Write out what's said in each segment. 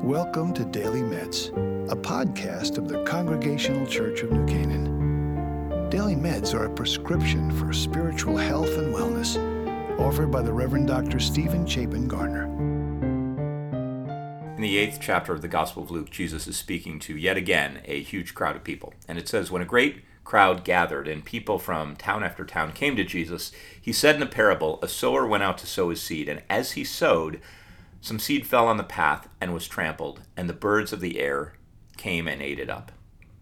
Welcome to Daily Meds, a podcast of the Congregational Church of New Canaan. Daily Meds are a prescription for spiritual health and wellness, offered by the Reverend Dr. Stephen Chapin Garner. In the 8th chapter of the Gospel of Luke, Jesus is speaking to, yet again, a huge crowd of people. And it says, when a great crowd gathered and people from town after town came to Jesus, he said in a parable, a sower went out to sow his seed, and as he sowed, some seed fell on the path and was trampled, and the birds of the air came and ate it up.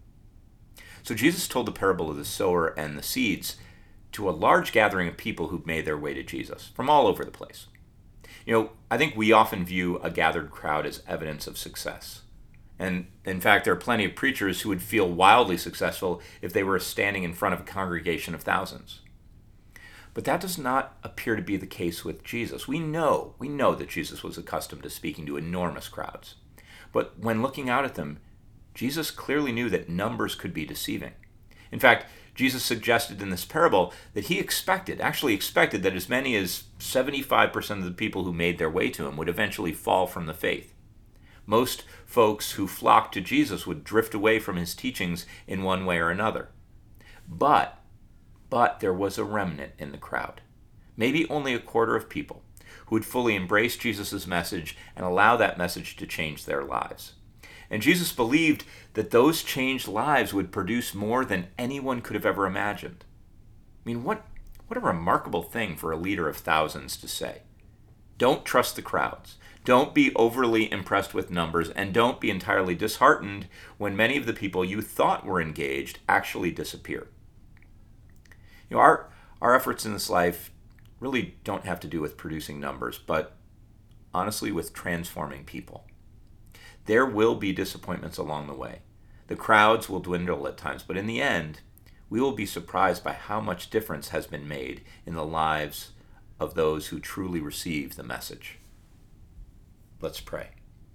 So Jesus told the parable of the sower and the seeds to a large gathering of people who'd made their way to Jesus from all over the place. I think we often view a gathered crowd as evidence of success. And in fact, there are plenty of preachers who would feel wildly successful if they were standing in front of a congregation of thousands. But that does not appear to be the case with Jesus. We know that Jesus was accustomed to speaking to enormous crowds. But when looking out at them, Jesus clearly knew that numbers could be deceiving. In fact, Jesus suggested in this parable that he actually expected that as many as 75% of the people who made their way to him would eventually fall from the faith. Most folks who flocked to Jesus would drift away from his teachings in one way or another. But there was a remnant in the crowd, maybe only a quarter of people, who would fully embrace Jesus' message and allow that message to change their lives. And Jesus believed that those changed lives would produce more than anyone could have ever imagined. I mean, what a remarkable thing for a leader of thousands to say. Don't trust the crowds. Don't be overly impressed with numbers, and don't be entirely disheartened when many of the people you thought were engaged actually disappear. Our efforts in this life really don't have to do with producing numbers, but honestly with transforming people. There will be disappointments along the way. The crowds will dwindle at times, but in the end, we will be surprised by how much difference has been made in the lives of those who truly receive the message. Let's pray.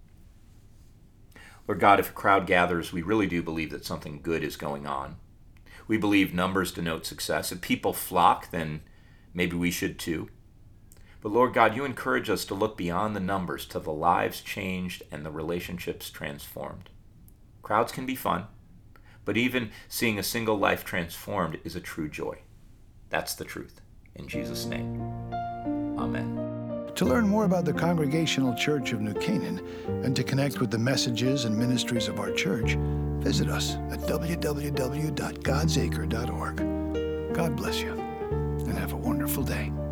Lord God, if a crowd gathers, we really do believe that something good is going on. We believe numbers denote success. If people flock, then maybe we should too. But Lord God, you encourage us to look beyond the numbers to the lives changed and the relationships transformed. Crowds can be fun, but even seeing a single life transformed is a true joy. That's the truth. In Jesus' name, amen. To learn more about the Congregational Church of New Canaan and to connect with the messages and ministries of our church, visit us at www.godsacre.org. God bless you, and have a wonderful day.